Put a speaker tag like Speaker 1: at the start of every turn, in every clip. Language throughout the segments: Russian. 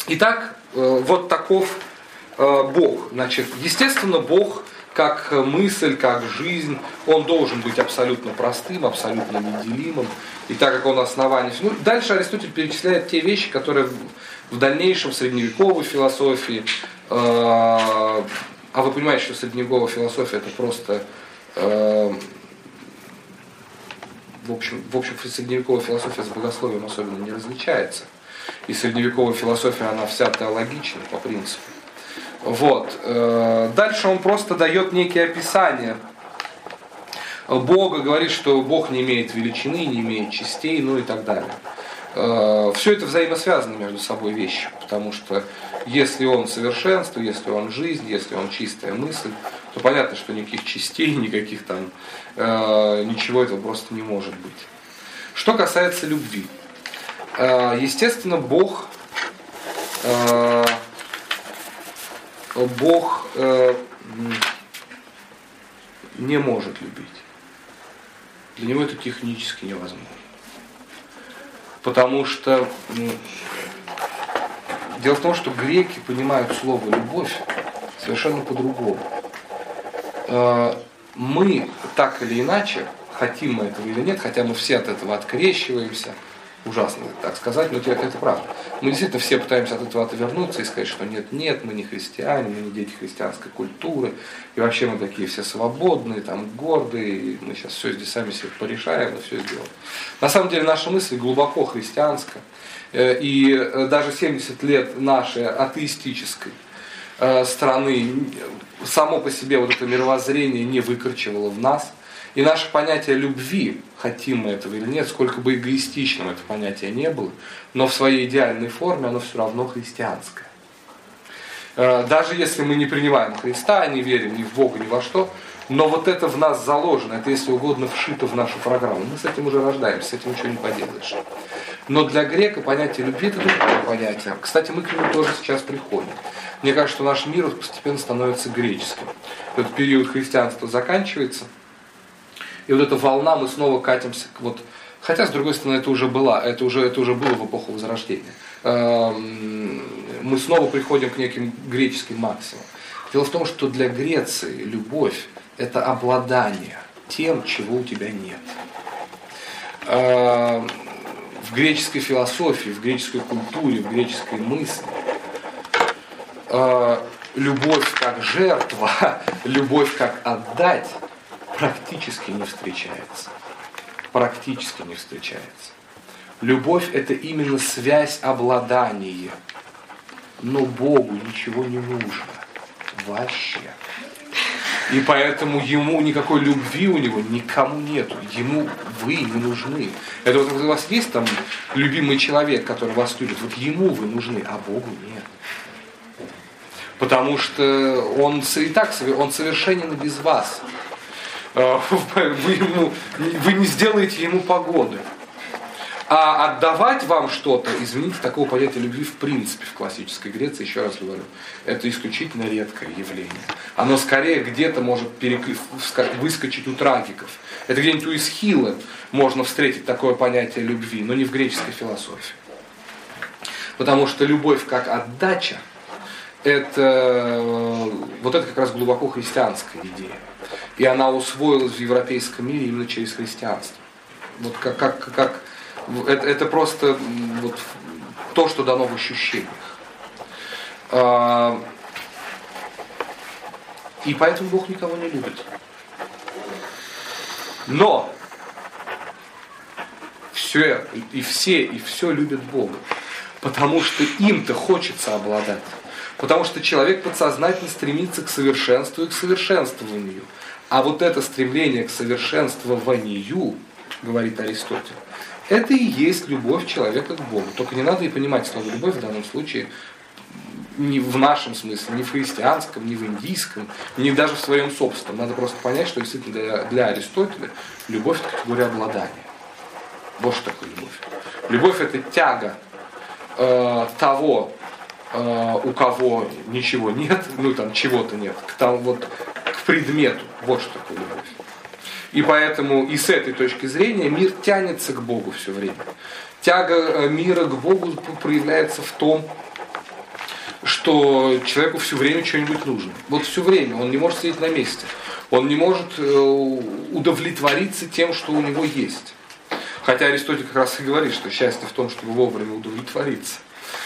Speaker 1: Итак, вот таков Бог. Значит, естественно, Бог как мысль, как жизнь, он должен быть абсолютно простым, абсолютно неделимым. И так как он основание... Ну, дальше Аристотель перечисляет те вещи, которые в дальнейшем в средневековой философии... А вы понимаете, что средневековая философия это просто... В общем, средневековая философия с богословием особенно не различается. И средневековая философия, она вся теологична по принципу. Вот. Дальше он просто дает некие описания Бога, говорит, что Бог не имеет величины, не имеет частей, ну и так далее. Все это взаимосвязаны между собой вещи, потому что если он совершенство, если он жизнь, если он чистая мысль, то понятно, что никаких частей, никаких там, ничего этого просто не может быть. Что касается любви. Естественно, Бог не может любить. Для него это технически невозможно. Потому что дело в том, что греки понимают слово «любовь» совершенно по-другому. Мы так или иначе, хотим мы этого или нет, хотя мы все от этого открещиваемся, ужасно так сказать, но это правда. Мы действительно все пытаемся от этого отвернуться и сказать, что нет, мы не христиане, мы не дети христианской культуры, и вообще мы такие все свободные, там, гордые, и мы сейчас все здесь сами себе порешаем и все сделаем. На самом деле наша мысль глубоко христианская, и даже 70 лет нашей атеистической страны само по себе вот это мировоззрение не выкорчевало в нас. И наше понятие любви, хотим мы этого или нет, сколько бы эгоистичным это понятие не было, но в своей идеальной форме оно все равно христианское. Даже если мы не принимаем Христа, не верим ни в Бога, ни во что, но вот это в нас заложено, это, если угодно, вшито в нашу программу. Мы с этим уже рождаемся, с этим ничего не поделаешь. Но для грека понятие любви это другое понятие. Кстати, мы к нему тоже сейчас приходим. Мне кажется, что наш мир постепенно становится греческим. Этот период христианства заканчивается. И вот эта волна, мы снова катимся к вот... Хотя, с другой стороны, это уже было в эпоху Возрождения. Мы снова приходим к неким греческим максимумам. Дело в том, что для Греции любовь – это обладание тем, чего у тебя нет. В греческой философии, в греческой культуре, в греческой мысли любовь как жертва, любовь как отдать – практически не встречается. Практически не встречается. Любовь – это именно связь обладания. Но Богу ничего не нужно. Вообще. И поэтому ему никакой любви у него никому нету. Ему вы не нужны. Это вот у вас есть там любимый человек, который вас любит. Вот ему вы нужны, а Богу нет. Потому что он совершенен без вас. Вы не сделаете ему погоды. А отдавать вам что-то, извините, такого понятия любви в принципе в классической Греции, еще раз говорю, это исключительно редкое явление. Оно скорее где-то может выскочить у трагиков. Это где-нибудь у Эсхила можно встретить такое понятие любви, но не в греческой философии. Потому что любовь как отдача, это как раз глубоко христианская идея. И она усвоилась в европейском мире именно через христианство. Вот это просто вот то, что дано в ощущениях. И поэтому Бог никого не любит. Но все любят Бога. Потому что им-то хочется обладать. Потому что человек подсознательно стремится к совершенству и к совершенствованию. А вот это стремление к совершенствованию, говорит Аристотель, это и есть любовь человека к Богу. Только не надо и понимать слово «любовь» в данном случае не в нашем смысле, не в христианском, не в индийском, не даже в своем собственном. Надо просто понять, что действительно для Аристотеля любовь – это категория обладания. Вот что такое любовь. Любовь – это тяга того, у кого ничего нет, чего-то нет, к предмету. Вот что такое любовь. И поэтому и с этой точки зрения мир тянется к Богу все время. Тяга мира к Богу проявляется в том, что человеку все время что-нибудь нужно. Вот все время он не может сидеть на месте. Он не может удовлетвориться тем, что у него есть. Хотя Аристотель как раз и говорит, что счастье в том, чтобы вовремя удовлетвориться.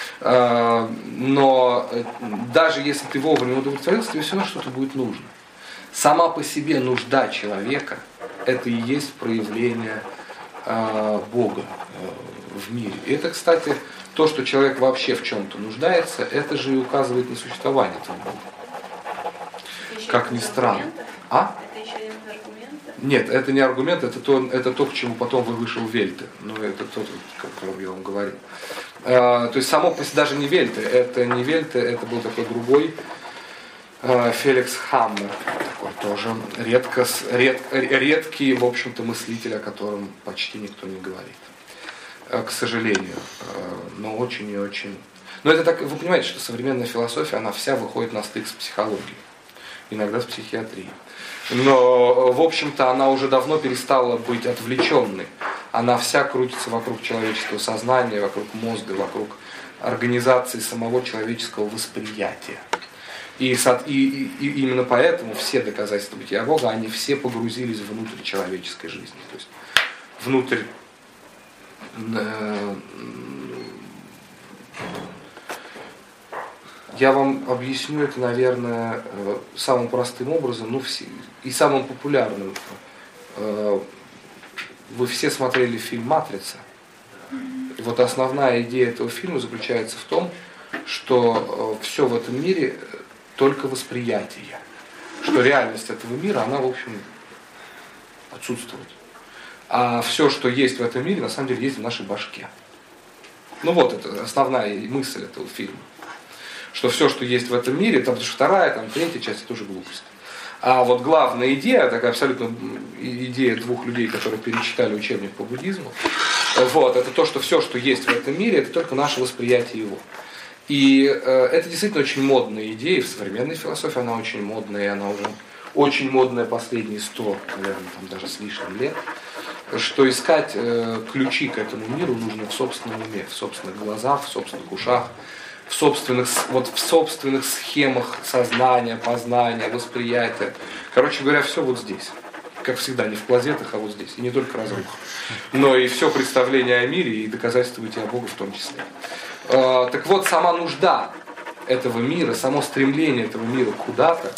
Speaker 1: Но даже если ты вовремя удовлетворился, тебе все равно что-то будет нужно. Сама по себе нужда человека – это и есть проявление Бога в мире. И это, кстати, то, что человек вообще в чем-то нуждается, это же и указывает на существование этого Бога. Как ни странно.
Speaker 2: Это еще один аргумент?
Speaker 1: Нет, это не аргумент, это то, к чему потом вышел Вельте. Но это тот, о котором я вам говорил. То есть само по себе даже не Вельте, это был такой другой Феликс Хаммер, такой тоже редкий, в общем-то, мыслитель, о котором почти никто не говорит. К сожалению, но очень и очень. Но это так, вы понимаете, что современная философия, она вся выходит на стык с психологией, иногда с психиатрией. Но, в общем-то, она уже давно перестала быть отвлеченной. Она вся крутится вокруг человеческого сознания, вокруг мозга, вокруг организации самого человеческого восприятия. И именно поэтому все доказательства бытия Бога, они все погрузились внутрь человеческой жизни. То есть внутрь я вам объясню это, наверное, самым простым образом, и самым популярным. Вы все смотрели фильм «Матрица». И вот основная идея этого фильма заключается в том, что все в этом мире только восприятие. Что реальность этого мира, она, в общем, отсутствует. А все, что есть в этом мире, на самом деле есть в нашей башке. Ну вот, это основная мысль этого фильма. Что все, что есть в этом мире, там вторая, там третья часть, это уже глупость. А вот главная идея, такая абсолютно идея двух людей, которые перечитали учебник по буддизму, вот, это то, что все, что есть в этом мире, это только наше восприятие его. И это действительно очень модная идея, в современной философии она очень модная, и она уже очень модная последние 100, наверное, там даже с лишним лет, что искать ключи к этому миру нужно в собственном уме, в собственных глазах, в собственных ушах, в собственных схемах сознания, познания, восприятия. Короче говоря, все вот здесь. Как всегда, не в клозетах, а вот здесь. И не только разруха. Но и все представление о мире и доказательства бытия Бога в том числе. Так вот, сама нужда этого мира, само стремление этого мира куда-то,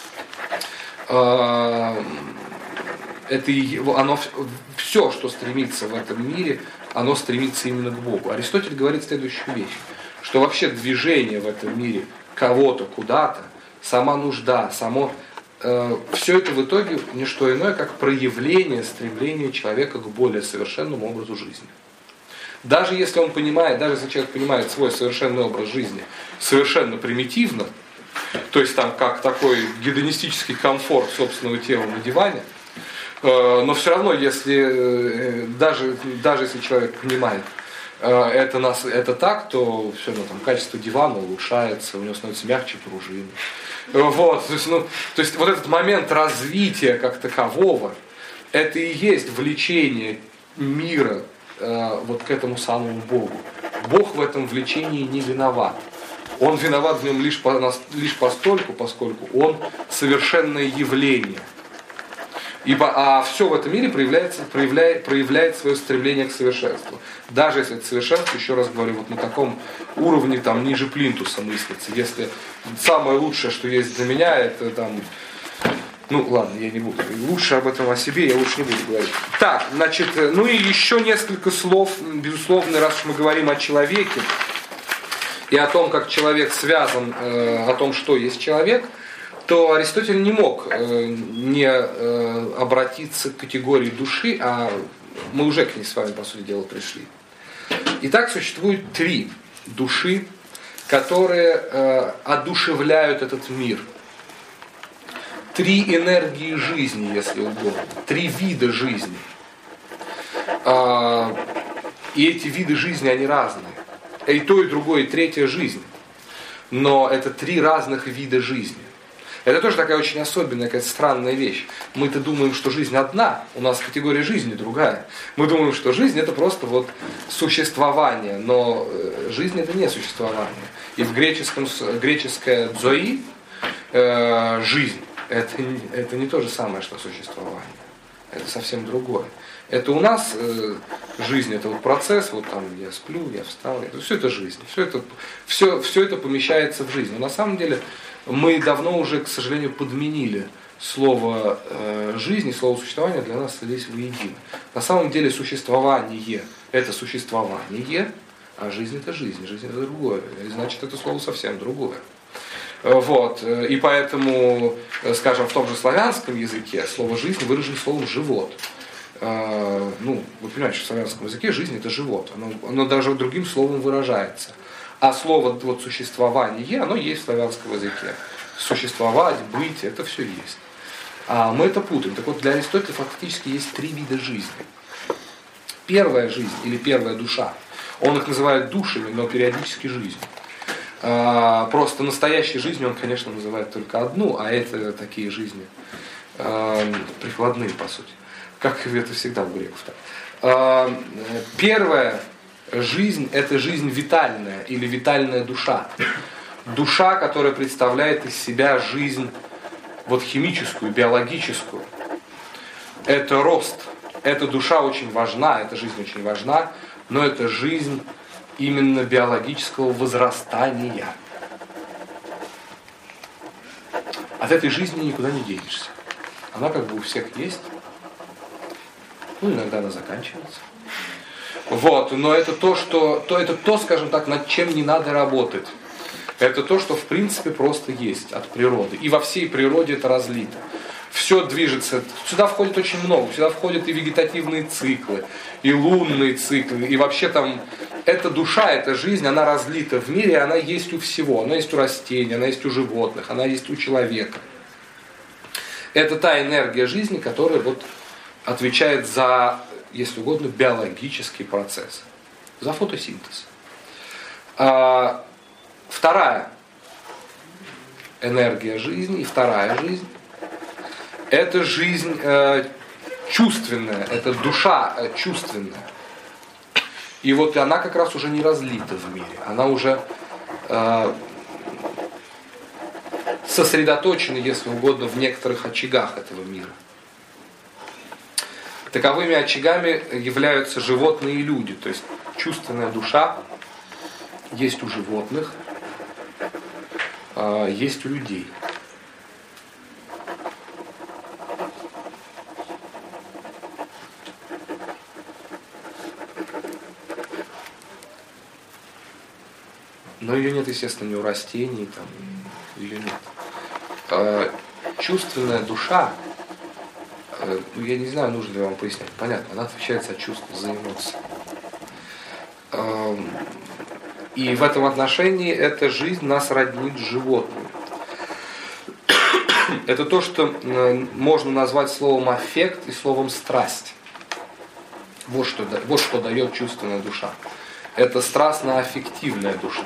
Speaker 1: оно все, что стремится в этом мире, оно стремится именно к Богу. Аристотель говорит следующую вещь, что вообще движение в этом мире кого-то куда-то, сама нужда, все это в итоге не что иное, как проявление стремления человека к более совершенному образу жизни. Даже если он понимает, даже если человек понимает свой совершенный образ жизни совершенно примитивно, то есть там как такой гедонистический комфорт собственного тела на диване, но все равно, если даже если человек понимает, это так, то все равно там качество дивана улучшается, у него становится мягче пружины. Вот, то есть вот этот момент развития как такового, это и есть влечение мира вот к этому самому Богу. Бог в этом влечении не виноват. Он виноват в нем лишь постольку, поскольку он совершенное явление. А все в этом мире проявляет свое стремление к совершенству. Даже если это совершенство, еще раз говорю, вот на таком уровне, там, ниже плинтуса мыслится. Если самое лучшее, что есть для меня, это там... Ну ладно, я не буду. Лучше об этом о себе я лучше не буду говорить. Так, значит, ну и еще несколько слов, безусловно, раз уж мы говорим о человеке и о том, как человек связан, о том, что есть человек, то Аристотель не мог не обратиться к категории души, а мы уже к ней с вами, по сути дела, пришли. Итак, существует 3 души, которые одушевляют этот мир. 3 энергии жизни, если угодно. 3 вида жизни. И эти виды жизни, они разные. И то, и другое, и третья жизнь. Но это 3 разных вида жизни. Это тоже такая очень особенная, какая-то странная вещь. Мы-то думаем, что жизнь одна, у нас категория жизни другая. Мы думаем, что жизнь это просто вот существование, но жизнь это не существование. И в греческое «дзои» жизнь это не то же самое, что существование. Это совсем другое. Это у нас жизнь, это вот процесс, вот там я сплю, я встал, все это жизнь, все это помещается в жизнь. Но на самом деле мы давно уже, к сожалению, подменили слово жизнь и слово существование для нас слились воедино. На самом деле существование это существование, а жизнь это жизнь это другое. И значит, это слово совсем другое. Вот. И поэтому, скажем, в том же славянском языке слово жизнь выражено словом живот. Ну, вы понимаете, что в славянском языке жизнь это живот, оно даже другим словом выражается. А слово вот, существование, оно есть в славянском языке. Существовать, быть, это все есть. А мы это путаем. Так вот, для Аристотеля фактически есть 3 вида жизни. Первая жизнь или первая душа, он их называет душами, но периодически жизнь. Просто настоящей жизнью он, конечно, называет только одну, а это такие жизни прикладные, по сути. Как это всегда у греков. Первая жизнь – это жизнь витальная или витальная душа. Душа, которая представляет из себя жизнь вот, химическую, биологическую. Это рост. Эта душа очень важна, эта жизнь очень важна, но это жизнь именно биологического возрастания. От этой жизни никуда не денешься. Она как бы у всех есть. Ну, иногда она заканчивается. Вот, но это то, скажем так, над чем не надо работать. Это то, что в принципе просто есть от природы. И во всей природе это разлито. Все движется. Сюда входит очень много. Сюда входят и вегетативные циклы, и лунные циклы. И вообще там эта душа, эта жизнь, она разлита в мире, она есть у всего. Она есть у растений, она есть у животных, она есть у человека. Это та энергия жизни, которая вот отвечает за, если угодно, биологический процесс, за фотосинтез. Вторая энергия жизни и вторая жизнь – это жизнь чувственная, это душа чувственная. И вот она как раз уже не разлита в мире, она уже сосредоточена, если угодно, в некоторых очагах этого мира. Таковыми очагами являются животные и люди. То есть чувственная душа есть у животных, есть у людей. Но ее нет, естественно, ни у растений, там, ее нет. Чувственная душа, я не знаю, нужно ли вам пояснять, понятно, она отвечает за чувства, за эмоции. И в этом отношении эта жизнь нас роднит с животным. Это то, что можно назвать словом аффект и словом страсть. Вот что дает чувственная душа. Это страстно-аффективная душа.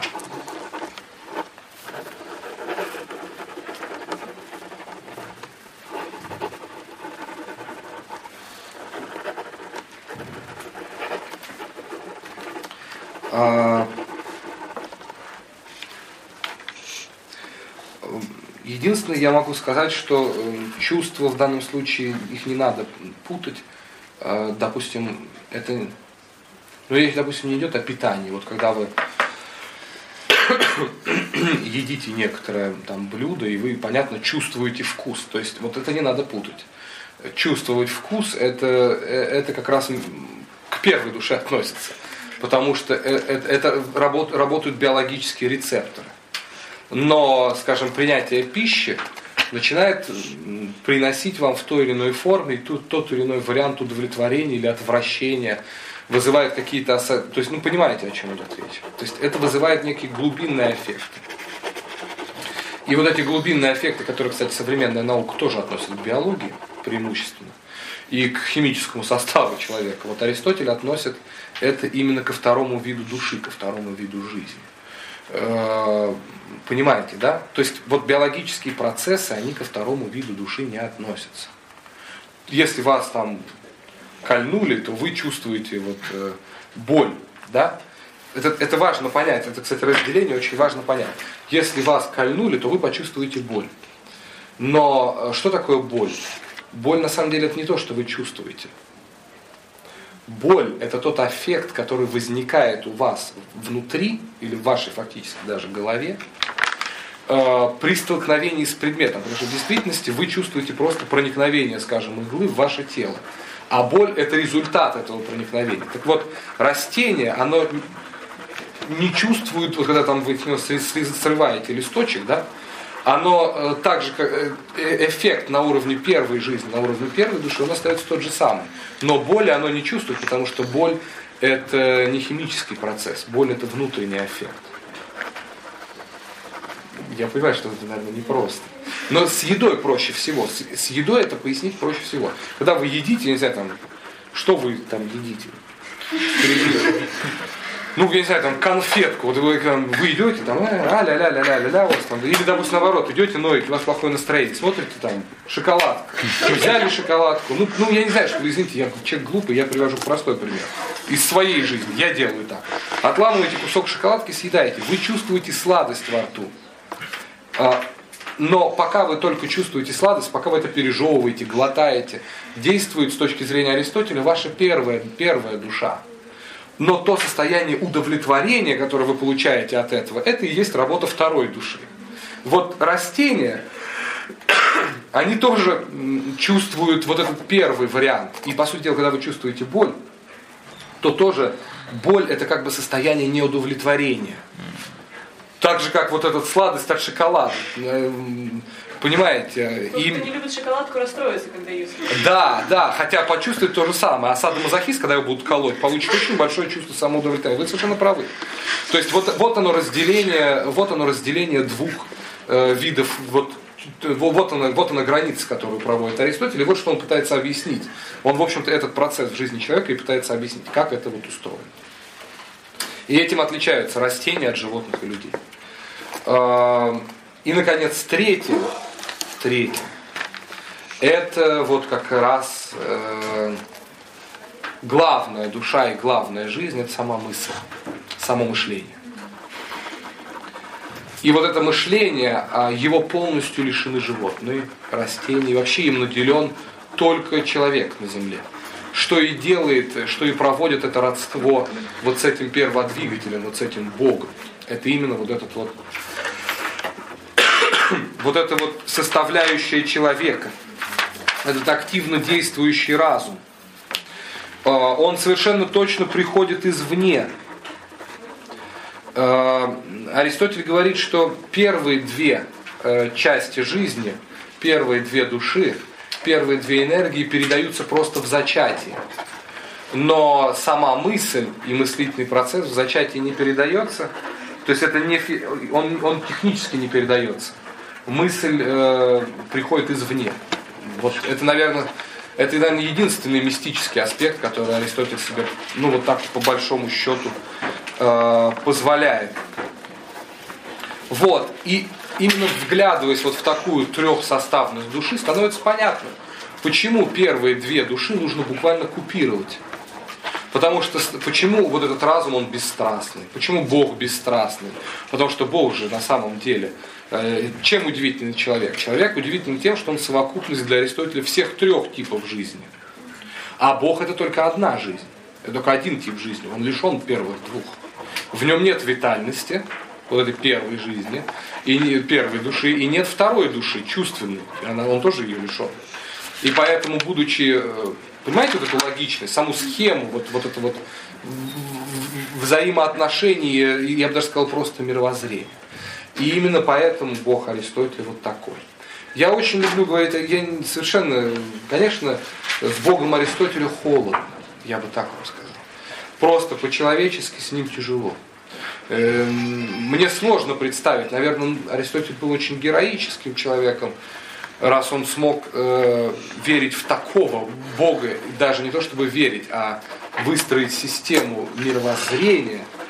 Speaker 1: Единственное, я могу сказать, что чувства в данном случае, их не надо путать. Допустим, это, речь, допустим, не идет о питании. Вот когда вы едите некоторое там блюдо, и вы, понятно, чувствуете вкус. То есть, вот это не надо путать. Чувствовать вкус, это как раз к первой душе относится. Потому что это работают биологические рецепторы. Но, скажем, принятие пищи начинает приносить вам в той или иной форме тот или иной вариант удовлетворения или отвращения, вызывает какие-то... То есть, понимаете, о чем идет речь. То есть, это вызывает некие глубинные эффекты. И вот эти глубинные эффекты, которые, кстати, современная наука тоже относит к биологии преимущественно, и к химическому составу человека. Вот Аристотель относит это именно ко второму виду души, ко второму виду жизни. Понимаете, да? То есть вот биологические процессы, они ко второму виду души не относятся. Если вас там кольнули, то вы чувствуете боль, да? Это важно понять, это, кстати, разделение очень важно понять. Если вас кольнули, то вы почувствуете боль. Но что такое боль? Боль на самом деле это не то, что вы чувствуете. Боль это тот аффект, который возникает у вас внутри, или в вашей фактически даже голове, при столкновении с предметом. Потому что в действительности вы чувствуете просто проникновение, скажем, иглы в ваше тело. А боль это результат этого проникновения. Так вот, растение, оно не чувствует, вот когда там вы срываете листочек, да, оно так же, как эффект на уровне первой жизни, на уровне первой души, он остается тот же самый. Но боли оно не чувствует, потому что боль это не химический процесс, боль это внутренний эффект. Я понимаю, что это, наверное, непросто. Но с едой проще всего. С едой это пояснить проще всего. Когда вы едите, я не знаю, там, что вы там едите? Ну, я не знаю, там, конфетку. Вот вы идете, там, ля-ля-ля-ля-ля-ля, у вас там, или, допустим, наоборот, идете, ноете, у вас плохое настроение, смотрите, там, шоколадка. Взяли шоколадку. Ну, я не знаю, что вы, извините, я человек глупый, я привожу простой пример. Из своей жизни, я делаю так. Отламываете кусок шоколадки, съедаете, вы чувствуете сладость во рту. Но пока вы только чувствуете сладость, пока вы это пережевываете, глотаете, действует с точки зрения Аристотеля ваша первая душа. Но то состояние удовлетворения, которое вы получаете от этого, это и есть работа второй души. Вот растения, они тоже чувствуют вот этот первый вариант. И по сути дела, когда вы чувствуете боль, то тоже боль это как бы состояние неудовлетворения. Так же, как вот эта сладость от шоколада. Понимаете?
Speaker 2: Кто не любит шоколадку, расстроится, когда ее съест.
Speaker 1: Да, хотя почувствует то же самое. А садомазохист, когда его будут колоть, получит очень большое чувство самоудовлетворения. Вы совершенно правы. То есть вот оно разделение двух видов. Вот она граница, которую проводит Аристотель. И вот что он пытается объяснить. Он, в общем-то, этот процесс в жизни человека и пытается объяснить, как это вот устроено. И этим отличаются растения от животных и людей. И, наконец, третье, это вот как раз главная душа и главная жизнь, это сама мысль, само мышление. И вот это мышление, его полностью лишены животные, растения, и вообще им наделен только человек на земле. Что и делает, что и проводит это родство вот с этим перводвигателем, вот с этим Богом. Это именно вот этот вот эта вот составляющая человека, этот активно действующий разум. Он совершенно точно приходит извне. Аристотель говорит, что первые две части жизни, первые две души, первые две энергии передаются просто в зачатии. Но сама мысль и мыслительный процесс в зачатии не передается. То есть это он технически не передается. Мысль приходит извне. Вот это, наверное, единственный мистический аспект, который Аристотель себе, вот так по большому счету позволяет. Вот. И именно вглядываясь вот в такую трехсоставность души, становится понятно, почему первые две души нужно буквально купировать. Потому что, почему вот этот разум, он бесстрастный? Почему Бог бесстрастный? Потому что Бог же на самом деле, чем удивительный человек? Человек удивительный тем, что он совокупность для Аристотеля всех трех типов жизни. А Бог это только одна жизнь. Это только один тип жизни. Он лишен первых двух. В нем нет витальности, вот этой первой жизни, и первой души, и нет второй души, чувственной. Он тоже ее лишен. И поэтому, будучи... Понимаете вот эту логичность, саму схему, вот это вот взаимоотношения, я бы даже сказал, просто мировоззрение. И именно поэтому Бог Аристотеля вот такой. Я очень люблю говорить, я совершенно, конечно, с Богом Аристотеля холодно, я бы так вам сказал. Просто по-человечески с ним тяжело. Мне сложно представить, наверное, Аристотель был очень героическим человеком, раз он смог верить в такого Бога, даже не то чтобы верить, а выстроить систему мировоззрения,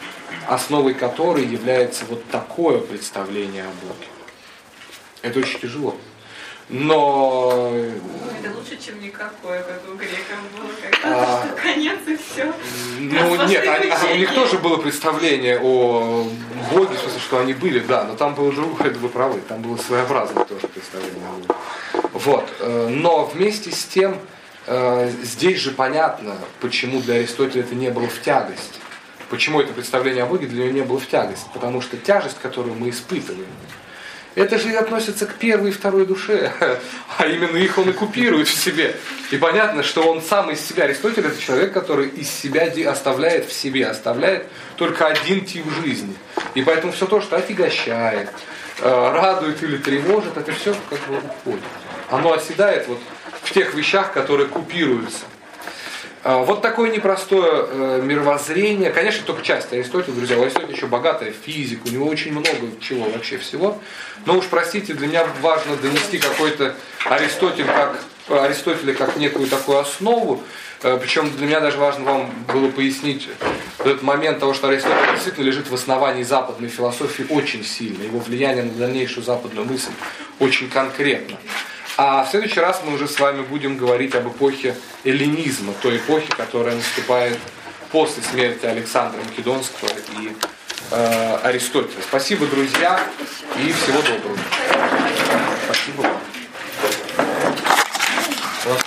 Speaker 1: основой которой является вот такое представление о Боге. Это очень тяжело. Но...
Speaker 2: Это лучше, чем никакое, как у греков было, как конец и все.
Speaker 1: Ну нет, у них тоже было представление о Боге, в смысле, что они были, да, но там было другое, это вы правы, там было своеобразное тоже представление о Боге. Вот. Но вместе с тем, здесь же понятно, почему для Аристотеля это не было в тягость. Почему это представление о Боге для него не было в тягость? Потому что тяжесть, которую мы испытываем, это же и относится к первой и второй душе, а именно их он и купирует в себе. И понятно, что он сам из себя, Аристотель, это человек, который из себя оставляет в себе, оставляет только один тип жизни. И поэтому все то, что отягощает, радует или тревожит, это все как бы уходит. Оно оседает вот в тех вещах, которые купируются. Вот такое непростое мировоззрение. Конечно, только часть Аристотеля, друзья. У Аристотеля еще богатая физика, у него очень много чего вообще всего. Но уж простите, для меня важно донести какой-то Аристотеля как некую такую основу. Причем для меня даже важно вам было пояснить этот момент того, что Аристотель действительно лежит в основании западной философии очень сильно. Его влияние на дальнейшую западную мысль очень конкретно. А в следующий раз мы уже с вами будем говорить об эпохе эллинизма, той эпохе, которая наступает после смерти Александра Македонского и Аристотеля. Спасибо, друзья, и всего доброго. Спасибо вам.